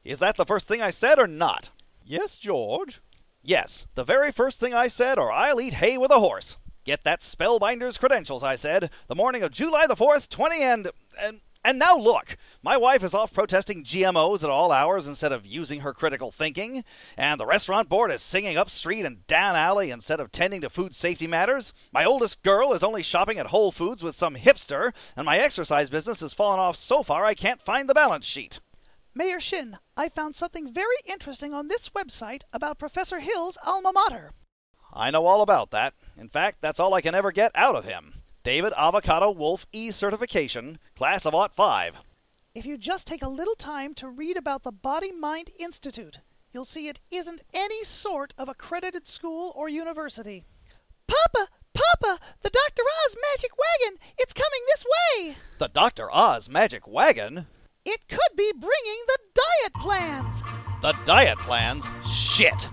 Is that the first thing I said or not? Yes, George. Yes, the very first thing I said, or I'll eat hay with a horse. Get that spellbinder's credentials, I said, the morning of July the 4th, 20 and now look, my wife is off protesting GMOs at all hours instead of using her critical thinking, and the restaurant board is singing up street and down alley instead of tending to food safety matters. My oldest girl is only shopping at Whole Foods with some hipster, and my exercise business has fallen off so far I can't find the balance sheet. Mayor Shin, I found something very interesting on this website about Professor Hill's alma mater. I know all about that. In fact, that's all I can ever get out of him. David Avocado Wolf E certification, class of '05. If you just take a little time to read about the Body Mind Institute, you'll see it isn't any sort of accredited school or university. Papa! Papa! The Dr. Oz magic wagon! It's coming this way! The Dr. Oz magic wagon? It could be bringing the diet plans! The diet plans? Shit!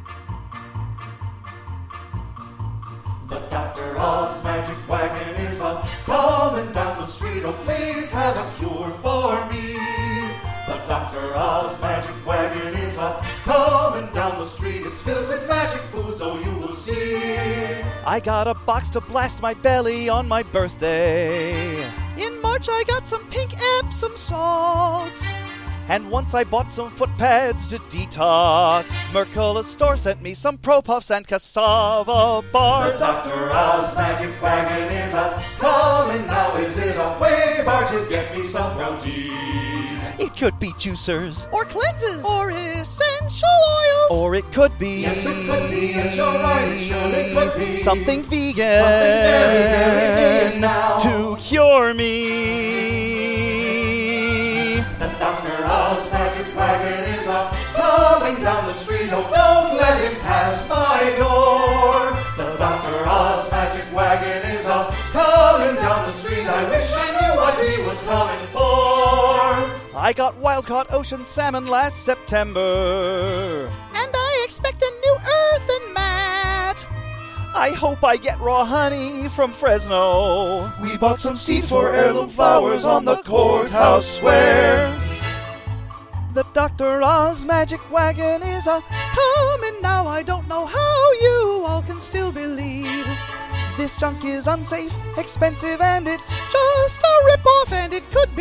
The Dr. Oz magic wagon is a coming down the street. Oh, please have a cure for me. The Dr. Oz magic wagon is a coming down the street. It's filled with magic foods, oh, you will see. I got a box to blast my belly on my birthday. In March I got some pink Epsom salts. And once I bought some foot pads to detox. Mercola's store sent me some Pro Puffs and cassava bars. The Dr. Oz magic wagon is a coming now. Is it a way bar to get me some protein? It could be juicers. Or cleanses. Or essential oils. Or it could be... Yes, it could be. Yes, you're right. It surely could be. Something vegan. Something very, very vegan now. To cure me. The Dr. Oz magic wagon is a coming down the street. Oh, don't let him pass my door. The Dr. Oz magic wagon is a coming down the street. I wish I knew what he was coming for. I got wild-caught ocean salmon last September. And I expect a new earthen mat. I hope I get raw honey from Fresno. We bought some seed for heirloom flowers on the courthouse square. The Dr. Oz magic wagon is a coming now. I don't know how you all can still believe. This junk is unsafe, expensive, and it's just a rip-off, and it could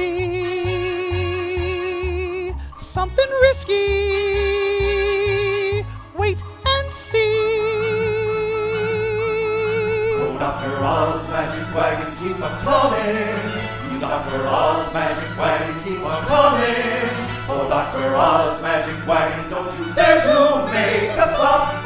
be something risky. Wait and see. Oh, Dr. Oz magic wagon, keep a coming. You Dr. Oz magic wagon, keep a coming. Oh, Dr. Oz magic wagon, don't you dare to make us stop.